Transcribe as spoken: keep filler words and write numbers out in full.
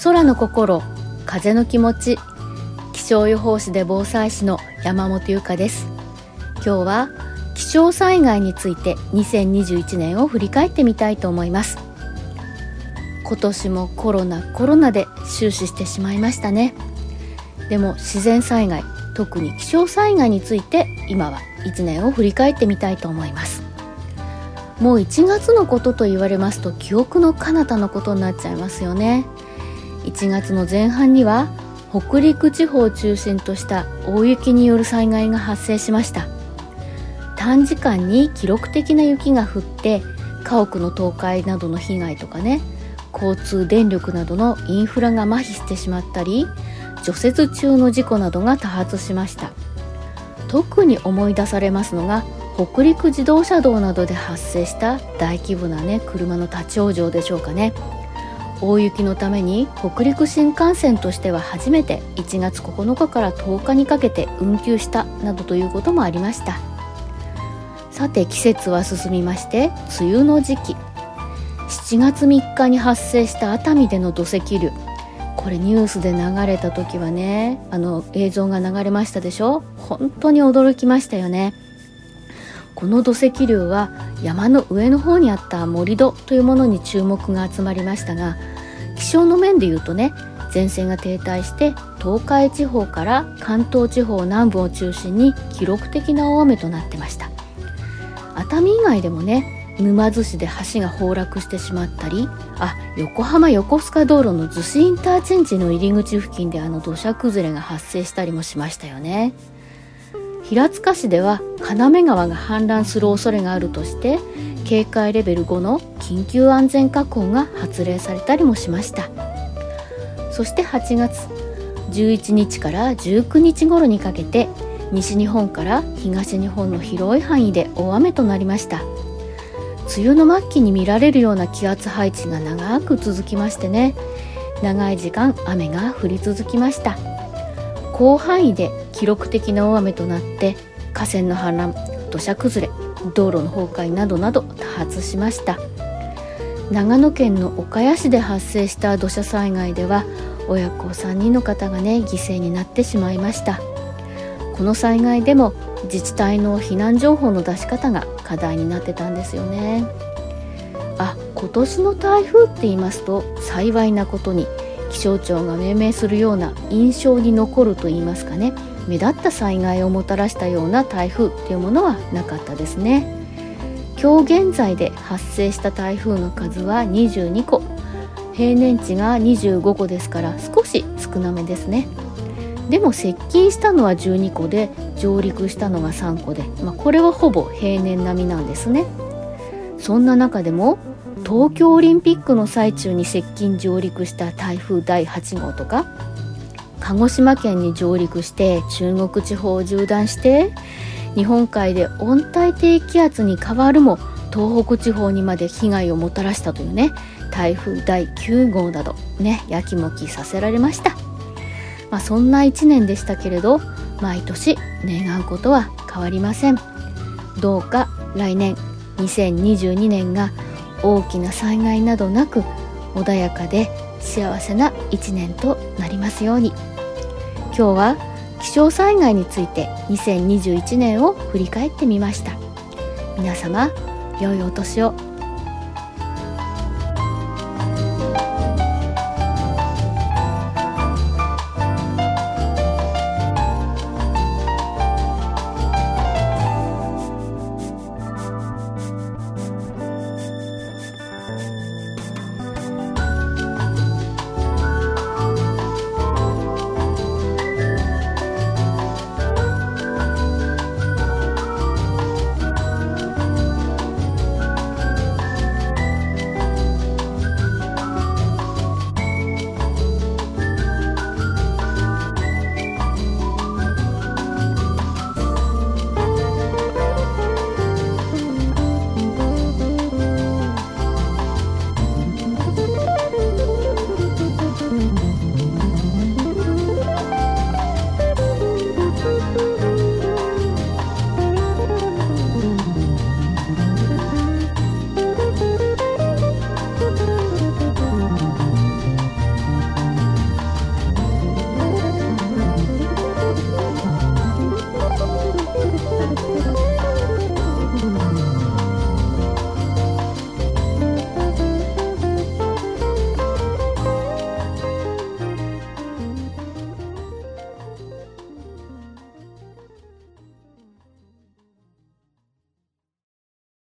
空の心、風の気持ち、気象予報士で防災士の山本優香です。今日は気象災害についてにせんにじゅういちねんを振り返ってみたいと思います。今年もコロナコロナで終始してしまいましたね。でも自然災害、特に気象災害について今はいちねんを振り返ってみたいと思います。もういちがつのことと言われますと記憶の彼方のことになっちゃいますよね。いちがつの前半には北陸地方を中心とした大雪による災害が発生しました。短時間に記録的な雪が降って家屋の倒壊などの被害とかね、交通電力などのインフラが麻痺してしまったり、除雪中の事故などが多発しました。特に思い出されますのが北陸自動車道などで発生した大規模なね車の立ち往生でしょうかね。大雪のために北陸新幹線としては初めていちがつここのかからとおかにかけて運休したなどということもありました。さて季節は進みまして梅雨の時期、しちがつみっかに発生した熱海での土石流、これニュースで流れた時はね、あの映像が流れましたでしょ。本当に驚きましたよね。この土石流は山の上の方にあった盛り土というものに注目が集まりましたが、気象の面でいうとね、前線が停滞して東海地方から関東地方南部を中心に記録的な大雨となってました。熱海以外でもね、沼津市で橋が崩落してしまったり、あ、横浜横須賀道路の逗子インターチェンジの入り口付近であの土砂崩れが発生したりもしましたよね。平塚市では金目川が氾濫する恐れがあるとして警戒レベルごの緊急安全確保が発令されたりもしました。そしてはちがつじゅういちにちからじゅうくにち頃にかけて西日本から東日本の広い範囲で大雨となりました。梅雨の末期に見られるような気圧配置が長く続きましてね、長い時間雨が降り続きました。広範囲で記録的な大雨となって河川の氾濫、土砂崩れ、道路の崩壊などなど多発しました。長野県の岡谷市で発生した土砂災害では親子さんにんの方がね犠牲になってしまいました。この災害でも自治体の避難情報の出し方が課題になってたんですよね。あ、今年の台風って言いますと幸いなことに気象庁が命名するような印象に残ると言いますかね、目立った災害をもたらしたような台風っていうものはなかったですね。今日現在で発生した台風の数はにじゅうにこ、平年値がにじゅうごこですから少し少なめですね。でも接近したのはじゅうにこで上陸したのがさんこで、まあ、これはほぼ平年並みなんですね。そんな中でも東京オリンピックの最中に接近上陸した台風だいはちごうとか、鹿児島県に上陸して中国地方を縦断して日本海で温帯低気圧に変わるも東北地方にまで被害をもたらしたというね、台風だいきゅうごうなどね、やきもきさせられました。まあ、そんないちねんでしたけれど、毎年願うことは変わりません。どうか来年にせんにじゅうにねんが大きな災害などなく穏やかで幸せないちねんとなりますように。今日は気象災害についてにせんにじゅういちねんを振り返ってみました。皆様良いお年を。